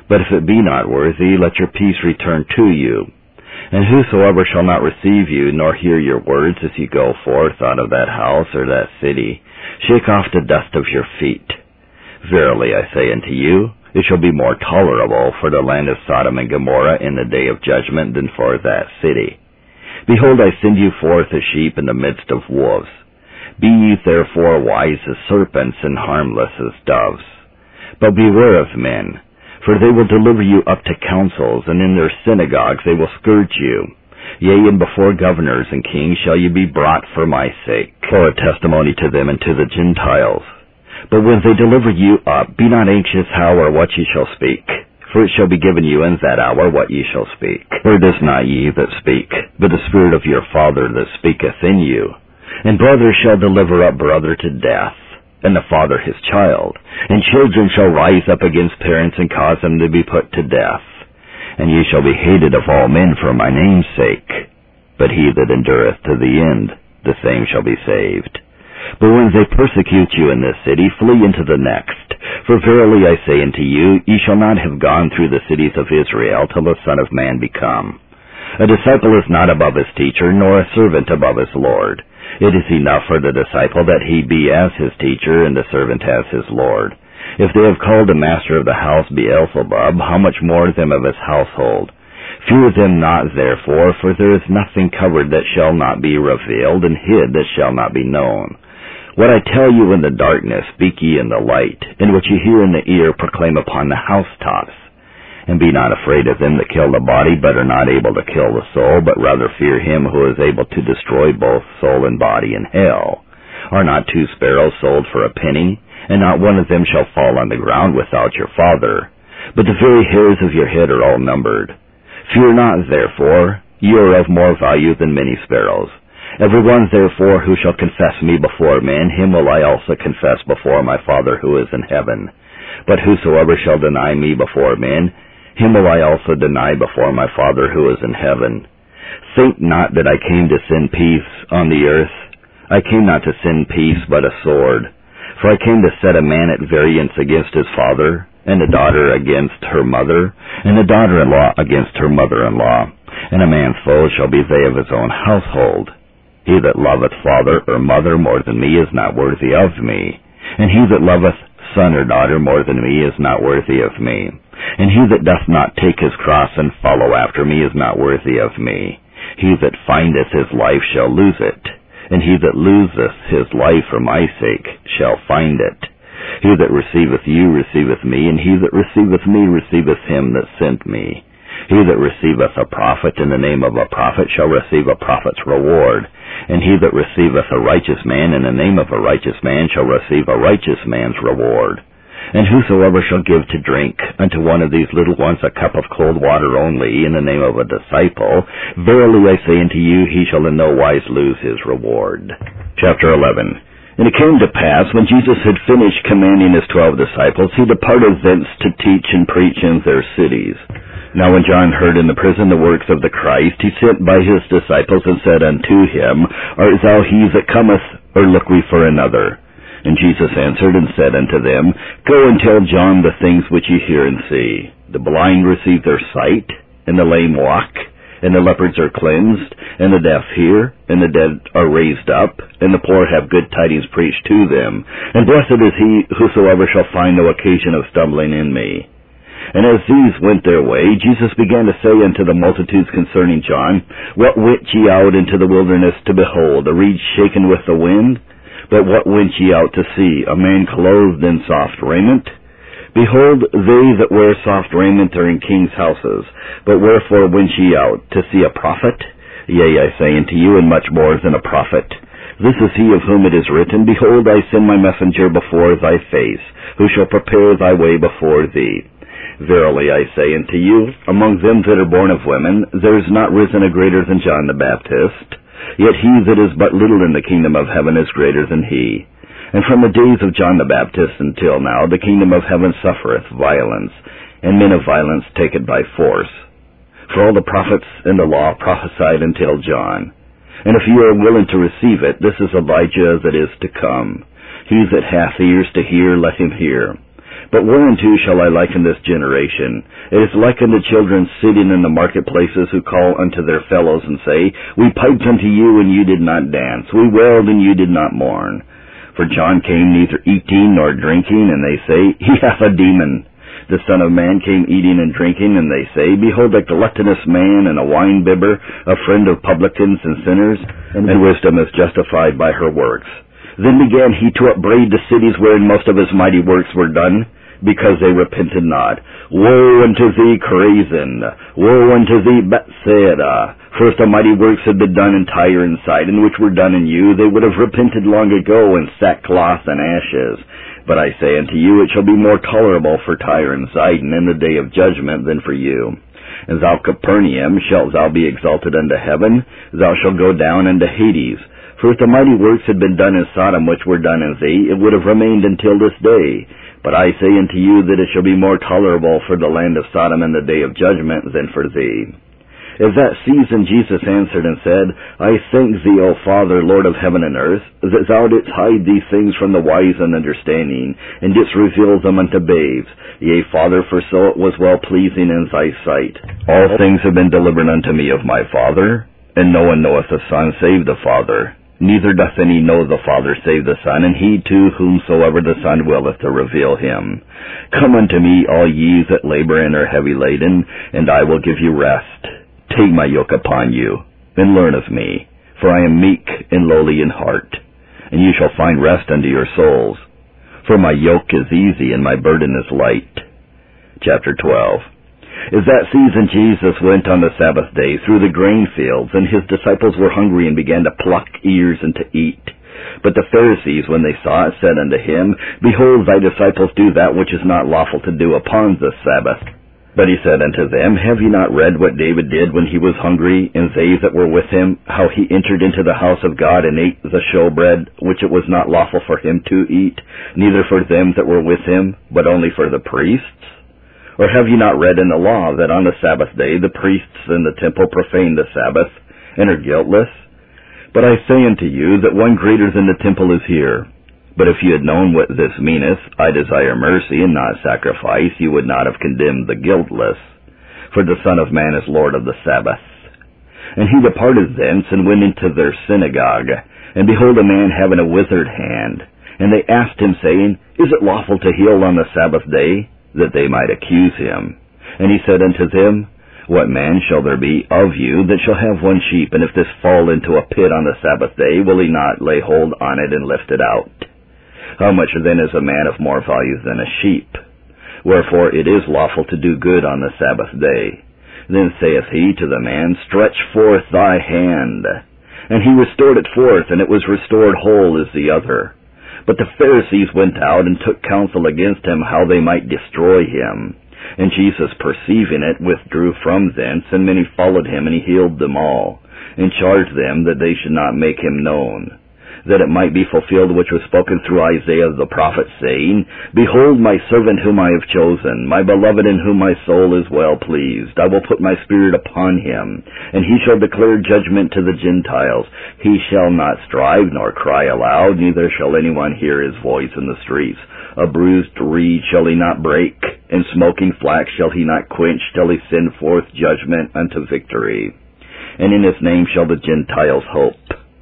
But if it be not worthy, let your peace return to you. And whosoever shall not receive you, nor hear your words as you go forth out of that house or that city, shake off the dust of your feet. Verily I say unto you, it shall be more tolerable for the land of Sodom and Gomorrah in the day of judgment than for that city. Behold, I send you forth as sheep in the midst of wolves. Be ye therefore wise as serpents and harmless as doves. But beware of men, for they will deliver you up to councils, and in their synagogues they will scourge you. Yea, and before governors and kings shall you be brought for my sake, for a testimony to them and to the Gentiles. But when they deliver you up, be not anxious how or what ye shall speak, for it shall be given you in that hour what ye shall speak. For it is not ye that speak, but the Spirit of your Father that speaketh in you. And brother shall deliver up brother to death, and the father his child, and children shall rise up against parents and cause them to be put to death. And ye shall be hated of all men for my name's sake. But he that endureth to the end, the same shall be saved. But when they persecute you in this city, flee into the next. For verily I say unto you, ye shall not have gone through the cities of Israel till the Son of Man be come. A disciple is not above his teacher, nor a servant above his Lord. It is enough for the disciple that he be as his teacher, and the servant as his Lord. If they have called the master of the house Beelzebub, how much more them of his household? Fear them not, therefore, for there is nothing covered that shall not be revealed, and hid that shall not be known. What I tell you in the darkness, speak ye in the light, and what ye hear in the ear, proclaim upon the housetops. And be not afraid of them that kill the body, but are not able to kill the soul, but rather fear him who is able to destroy both soul and body in hell. Are not 2 sparrows sold for a penny? And not one of them shall fall on the ground without your Father. But the very hairs of your head are all numbered. Fear not, therefore, ye are of more value than many sparrows. Every one, therefore, who shall confess me before men, him will I also confess before my Father who is in heaven. But whosoever shall deny me before men, him will I also deny before my Father who is in heaven. Think not that I came to send peace on the earth. I came not to send peace, but a sword. For I came to set a man at variance against his father, and a daughter against her mother, and a daughter-in-law against her mother-in-law. And a man's foes shall be they of his own household. He that loveth father or mother more than me is not worthy of me. And he that loveth son or daughter more than me is not worthy of me. And he that doth not take his cross and follow after me is not worthy of me. He that findeth his life shall lose it, and he that loseth his life for my sake shall find it. He that receiveth you receiveth me, and he that receiveth me receiveth him that sent me. He that receiveth a prophet in the name of a prophet shall receive a prophet's reward, and he that receiveth a righteous man in the name of a righteous man shall receive a righteous man's reward. And whosoever shall give to drink unto one of these little ones a cup of cold water only in the name of a disciple, verily I say unto you, he shall in no wise lose his reward. Chapter 11. And it came to pass, when Jesus had finished commanding his 12 disciples, he departed thence to teach and preach in their cities. Now when John heard in the prison the works of the Christ, he sent by his disciples and said unto him, Art thou he that cometh, or look we for another? And Jesus answered and said unto them, Go and tell John the things which ye hear and see. The blind receive their sight, and the lame walk, and the lepers are cleansed, and the deaf hear, and the dead are raised up, and the poor have good tidings preached to them. And blessed is he whosoever shall find no occasion of stumbling in me. And as these went their way, Jesus began to say unto the multitudes concerning John, What went ye out into the wilderness to behold? A reed shaken with the wind? But what went ye out to see? A man clothed in soft raiment? Behold, they that wear soft raiment are in kings' houses. But wherefore went ye out? To see a prophet? Yea, I say unto you, and much more than a prophet. This is he of whom it is written, Behold, I send my messenger before thy face, who shall prepare thy way before thee. Verily I say unto you, among them that are born of women, there is not risen a greater than John the Baptist. Yet he that is but little in the kingdom of heaven is greater than he. And from the days of John the Baptist until now, the kingdom of heaven suffereth violence, and men of violence take it by force. For all the prophets and the law prophesied until John. And if ye are willing to receive it, this is Elijah that is to come. He that hath ears to hear, let him hear. But whereunto shall I liken this generation? It is like unto children sitting in the marketplaces, who call unto their fellows, and say, We piped unto you, and you did not dance. We wailed, and you did not mourn. For John came neither eating nor drinking, and they say, He hath a demon. The Son of Man came eating and drinking, and they say, Behold, a gluttonous man, and a winebibber, a friend of publicans and sinners, and wisdom is justified by her works. Then began he to upbraid the cities wherein most of his mighty works were done, because they repented not. Woe unto thee, Chorazin! Woe unto thee, Bethsaida! For if the mighty works had been done in Tyre and Sidon, which were done in you, they would have repented long ago in sackcloth and ashes. But I say unto you, it shall be more tolerable for Tyre and Sidon in the day of judgment than for you. And thou, Capernaum, shalt thou be exalted unto heaven? Thou shalt go down into Hades. For if the mighty works had been done in Sodom which were done in thee, it would have remained until this day. But I say unto you that it shall be more tolerable for the land of Sodom in the day of judgment than for thee. At that season Jesus answered and said, I thank thee, O Father, Lord of heaven and earth, that thou didst hide these things from the wise and understanding, and didst reveal them unto babes. Yea, Father, for so it was well-pleasing in thy sight. All things have been delivered unto me of my Father, and no one knoweth the Son save the Father. Neither doth any know the Father save the Son, and he to whomsoever the Son willeth to reveal him. Come unto me, all ye that labor and are heavy laden, and I will give you rest. Take my yoke upon you, and learn of me, for I am meek and lowly in heart, and you shall find rest unto your souls. For my yoke is easy, and my burden is light. Chapter 12. As that season Jesus went on the Sabbath day through the grain fields, and his disciples were hungry and began to pluck ears and to eat. But the Pharisees, when they saw it, said unto him, Behold, thy disciples do that which is not lawful to do upon the Sabbath. But he said unto them, Have ye not read what David did when he was hungry, and they that were with him, how he entered into the house of God, and ate the showbread, which it was not lawful for him to eat, neither for them that were with him, but only for the priests? Or have ye not read in the law that on the Sabbath day the priests in the temple profane the Sabbath, and are guiltless? But I say unto you that one greater than the temple is here. But if ye had known what this meaneth, I desire mercy and not sacrifice, ye would not have condemned the guiltless. For the Son of Man is Lord of the Sabbath. And he departed thence, and went into their synagogue. And behold, a man having a withered hand. And they asked him, saying, Is it lawful to heal on the Sabbath day? That they might accuse him. And he said unto them, What man shall there be of you that shall have one sheep, and if this fall into a pit on the Sabbath day, will he not lay hold on it and lift it out? How much then is a man of more value than a sheep? Wherefore it is lawful to do good on the Sabbath day. Then saith he to the man, Stretch forth thy hand. And he restored it forth, and it was restored whole as the other. But the Pharisees went out and took counsel against him, how they might destroy him. And Jesus, perceiving it, withdrew from thence, and many followed him, and he healed them all, and charged them that they should not make him known, that it might be fulfilled which was spoken through Isaiah the prophet, saying, Behold my servant whom I have chosen, my beloved in whom my soul is well pleased. I will put my spirit upon him, and he shall declare judgment to the Gentiles. He shall not strive nor cry aloud, neither shall anyone hear his voice in the streets. A bruised reed shall he not break, and smoking flax shall he not quench, till he send forth judgment unto victory. And in his name shall the Gentiles hope.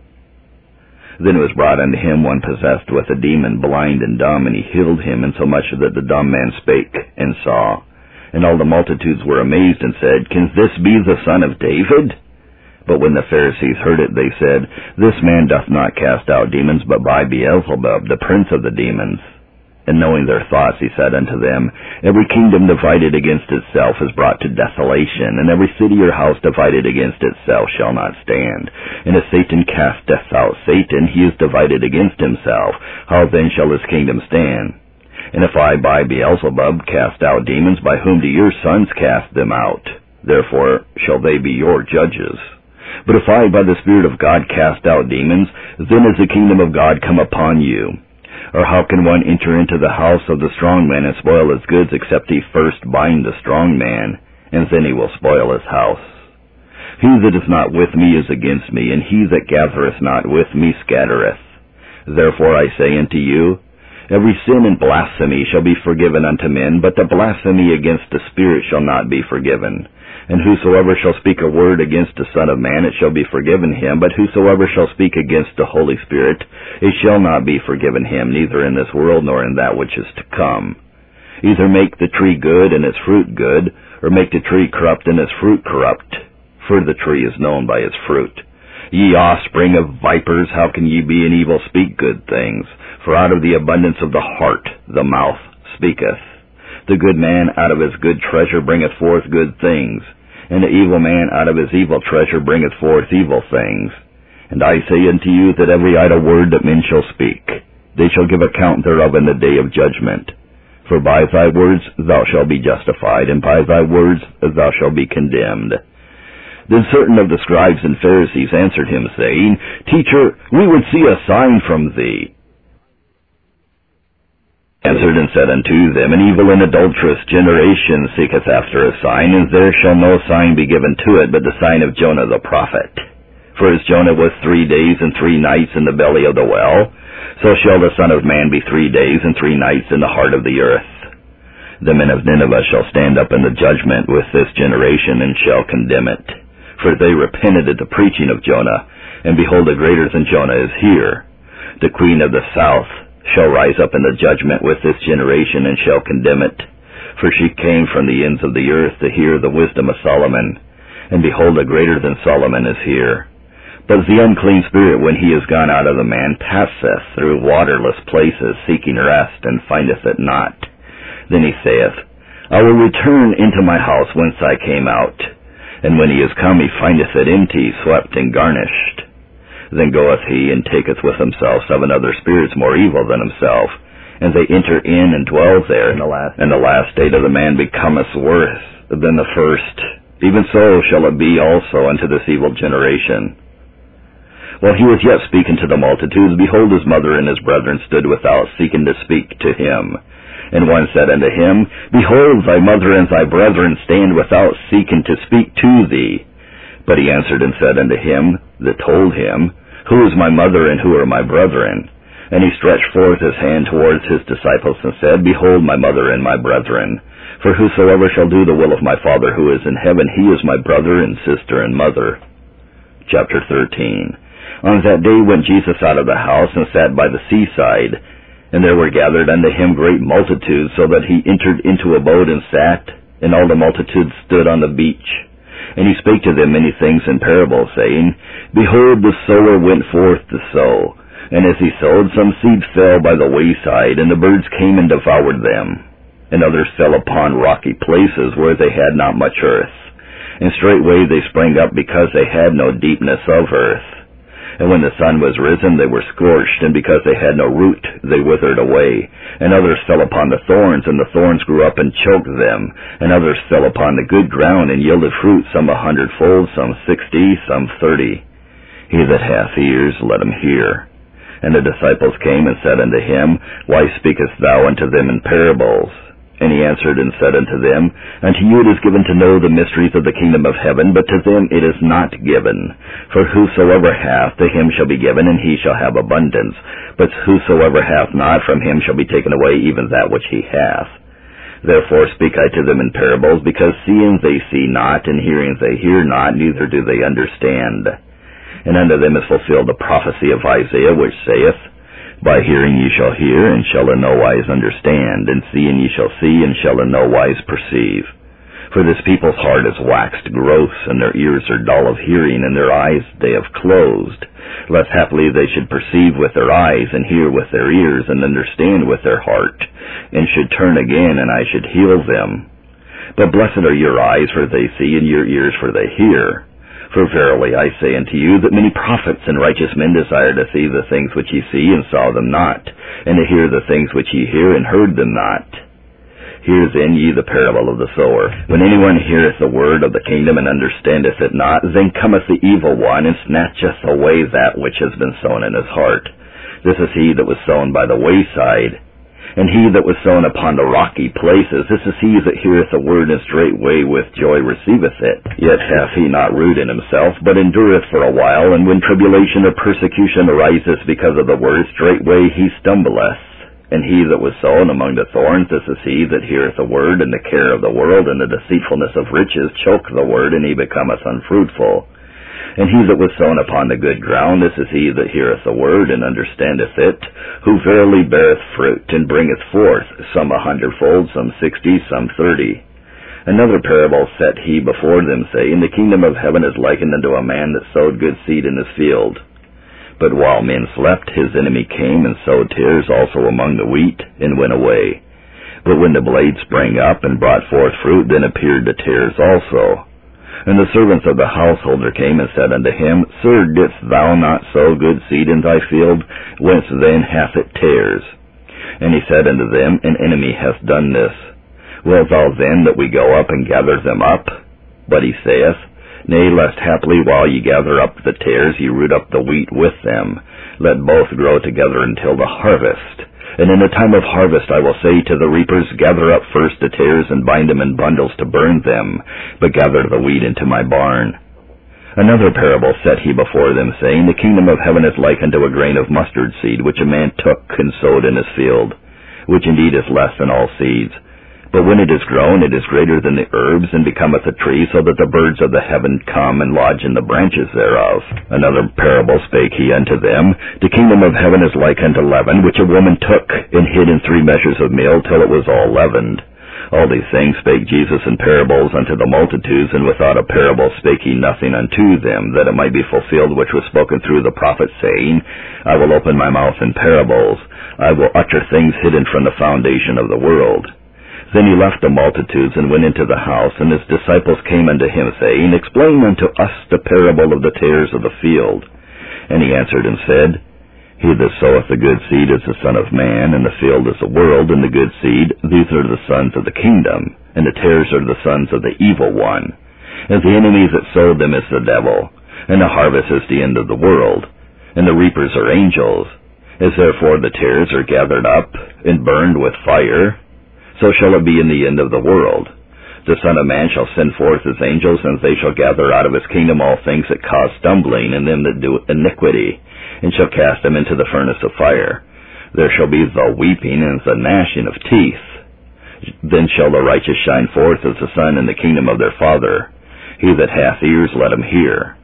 Then was brought unto him one possessed with a demon, blind and dumb, and he healed him, insomuch that the dumb man spake and saw. And all the multitudes were amazed, and said, Can this be the Son of David? But when the Pharisees heard it, they said, This man doth not cast out demons, but by Beelzebub, the prince of the demons. And knowing their thoughts, he said unto them, Every kingdom divided against itself is brought to desolation, and every city or house divided against itself shall not stand. And if Satan casteth out Satan, he is divided against himself. How then shall his kingdom stand? And if I by Beelzebub cast out demons, by whom do your sons cast them out? Therefore shall they be your judges. But if I by the Spirit of God cast out demons, then is the kingdom of God come upon you. Or how can one enter into the house of the strong man and spoil his goods, except he first bind the strong man, and then he will spoil his house? He that is not with me is against me, and he that gathereth not with me scattereth. Therefore I say unto you, Every sin and blasphemy shall be forgiven unto men, but the blasphemy against the Spirit shall not be forgiven. And whosoever shall speak a word against the Son of Man, it shall be forgiven him. But whosoever shall speak against the Holy Spirit, it shall not be forgiven him, neither in this world nor in that which is to come. Either make the tree good and its fruit good, or make the tree corrupt and its fruit corrupt. For the tree is known by its fruit. Ye offspring of vipers, how can ye be in evil speak good things? For out of the abundance of the heart the mouth speaketh. The good man out of his good treasure bringeth forth good things, and the evil man out of his evil treasure bringeth forth evil things. And I say unto you that every idle word that men shall speak, they shall give account thereof in the day of judgment. For by thy words thou shalt be justified, and by thy words thou shalt be condemned. Then certain of the scribes and Pharisees answered him, saying, Teacher, we would see a sign from thee. Answered and said unto them, An evil and adulterous generation seeketh after a sign, and there shall no sign be given to it, but the sign of Jonah the prophet. For as Jonah was 3 days and 3 nights in the belly of the well, so shall the Son of Man be 3 days and 3 nights in the heart of the earth. The men of Nineveh shall stand up in the judgment with this generation, and shall condemn it. For they repented at the preaching of Jonah, and behold, a greater than Jonah is here. The queen of the south shall rise up in the judgment with this generation, and shall condemn it. For she came from the ends of the earth to hear the wisdom of Solomon. And behold, a greater than Solomon is here. But the unclean spirit, when he is gone out of the man, passeth through waterless places, seeking rest, and findeth it not. Then he saith, I will return into my house whence I came out. And when he is come, he findeth it empty, swept, and garnished. Then goeth he, and taketh with himself 7 other spirits more evil than himself, and they enter in and dwell there, and the last state of the man becometh worse than the first. Even so shall it be also unto this evil generation. While he was yet speaking to the multitudes, behold, his mother and his brethren stood without, seeking to speak to him. And one said unto him, Behold, thy mother and thy brethren stand without, seeking to speak to thee. But he answered and said unto him that told him, Who is my mother, and who are my brethren? And he stretched forth his hand towards his disciples, and said, Behold my mother and my brethren. For whosoever shall do the will of my Father who is in heaven, he is my brother and sister and mother. Chapter 13. On that day went Jesus out of the house, and sat by the seaside. And there were gathered unto him great multitudes, so that he entered into a boat and sat, and all the multitude stood on the beach. And he spake to them many things in parables, saying, Behold, the sower went forth to sow. And as he sowed, some seed fell by the wayside, and the birds came and devoured them. And others fell upon rocky places, where they had not much earth. And straightway they sprang up, because they had no deepness of earth. And when the sun was risen, they were scorched, and because they had no root, they withered away. And others fell upon the thorns, and the thorns grew up and choked them. And others fell upon the good ground, and yielded fruit, some 100-fold, some 60, some 30. He that hath ears, let him hear. And the disciples came and said unto him, Why speakest thou unto them in parables? And he answered and said unto them, Unto you it is given to know the mysteries of the kingdom of heaven, but to them it is not given. For whosoever hath, to him shall be given, and he shall have abundance. But whosoever hath not, from him shall be taken away even that which he hath. Therefore speak I to them in parables, because seeing they see not, and hearing they hear not, neither do they understand. And unto them is fulfilled the prophecy of Isaiah, which saith, By hearing ye shall hear, and shall in no wise understand, and seeing ye shall see, and shall in no wise perceive. For this people's heart is waxed gross, and their ears are dull of hearing, and their eyes they have closed, lest haply they should perceive with their eyes, and hear with their ears, and understand with their heart, and should turn again, and I should heal them. But blessed are your eyes, for they see, and your ears, for they hear. For verily I say unto you, that many prophets and righteous men desire to see the things which ye see, and saw them not, and to hear the things which ye hear, and heard them not. Hear then ye the parable of the sower. When anyone heareth the word of the kingdom, and understandeth it not, then cometh the evil one, and snatcheth away that which has been sown in his heart. This is he that was sown by the wayside. And he that was sown upon the rocky places, this is he that heareth the word, and straightway with joy receiveth it. Yet hath he not root in himself, but endureth for a while, and when tribulation or persecution arises because of the word, straightway he stumbleth. And he that was sown among the thorns, this is he that heareth the word, and the care of the world, and the deceitfulness of riches choke the word, and he becometh unfruitful. And he that was sown upon the good ground, this is he that heareth the word, and understandeth it, who verily beareth fruit, and bringeth forth, some 100-fold, some 60, some 30. Another parable set he before them, saying, The kingdom of heaven is likened unto a man that sowed good seed in his field. But while men slept, his enemy came and sowed tares also among the wheat, and went away. But when the blade sprang up and brought forth fruit, then appeared the tares also. And the servants of the householder came and said unto him, Sir, didst thou not sow good seed in thy field? Whence then hath it tares? And he said unto them, An enemy hath done this. Wilt thou then that we go up and gather them up? But he saith, Nay, lest haply while ye gather up the tares, ye root up the wheat with them. Let both grow together until the harvest. And in the time of harvest I will say to the reapers, Gather up first the tares, and bind them in bundles to burn them, but gather the wheat into my barn. Another parable set he before them, saying, The kingdom of heaven is like unto a grain of mustard seed, which a man took and sowed in his field, which indeed is less than all seeds. But when it is grown, it is greater than the herbs, and becometh a tree, so that the birds of the heaven come and lodge in the branches thereof. Another parable spake he unto them, The kingdom of heaven is like unto leaven, which a woman took, and hid in 3 measures of meal, till it was all leavened. All these things spake Jesus in parables unto the multitudes, and without a parable spake he nothing unto them, that it might be fulfilled which was spoken through the prophet, saying, I will open my mouth in parables, I will utter things hidden from the foundation of the world. Then he left the multitudes, and went into the house, and his disciples came unto him, saying, Explain unto us the parable of the tares of the field. And he answered and said, He that soweth the good seed is the Son of Man, and the field is the world, and the good seed, these are the sons of the kingdom, and the tares are the sons of the evil one. And the enemy that sowed them is the devil, and the harvest is the end of the world, and the reapers are angels. As therefore the tares are gathered up and burned with fire, so shall it be in the end of the world. The Son of Man shall send forth his angels, and they shall gather out of his kingdom all things that cause stumbling, and them that do iniquity, and shall cast them into the furnace of fire. There shall be the weeping and the gnashing of teeth. Then shall the righteous shine forth as the sun in the kingdom of their Father. He that hath ears, let him hear.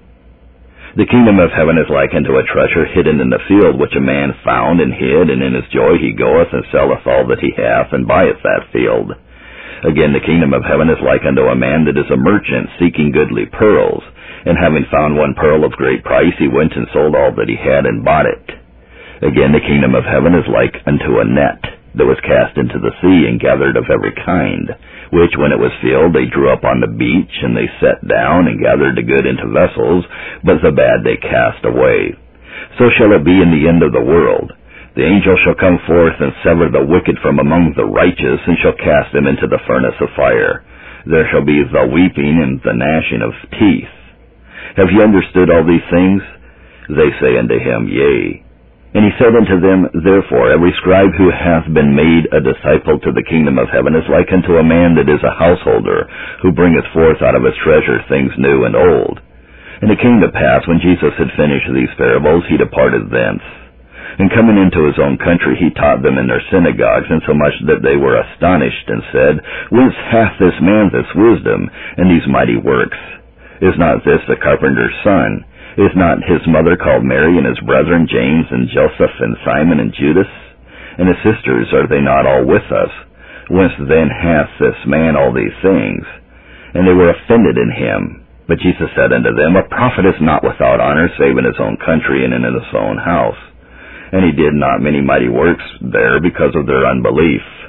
The kingdom of heaven is like unto a treasure hidden in the field, which a man found and hid, and in his joy he goeth and selleth all that he hath, and buyeth that field. Again, the kingdom of heaven is like unto a man that is a merchant, seeking goodly pearls, and having found one pearl of great price, he went and sold all that he had, and bought it. Again, the kingdom of heaven is like unto a net that was cast into the sea, and gathered of every kind, which when it was filled they drew up on the beach, and they sat down and gathered the good into vessels, but the bad they cast away. So shall it be in the end of the world. The angel shall come forth and sever the wicked from among the righteous, and shall cast them into the furnace of fire. There shall be the weeping and the gnashing of teeth. Have ye understood all these things? They say unto him, Yea. And he said unto them, Therefore every scribe who hath been made a disciple to the kingdom of heaven is like unto a man that is a householder, who bringeth forth out of his treasure things new and old. And it came to pass, when Jesus had finished these parables, he departed thence. And coming into his own country, he taught them in their synagogues, insomuch that they were astonished, and said, Whence hath this man this wisdom, and these mighty works? Is not this the carpenter's son? Is not his mother called Mary, and his brethren James, and Joseph, and Simon, and Judas? And his sisters, are they not all with us? Whence then hath this man all these things? And they were offended in him. But Jesus said unto them, A prophet is not without honor, save in his own country, and in his own house. And he did not many mighty works there, because of their unbelief.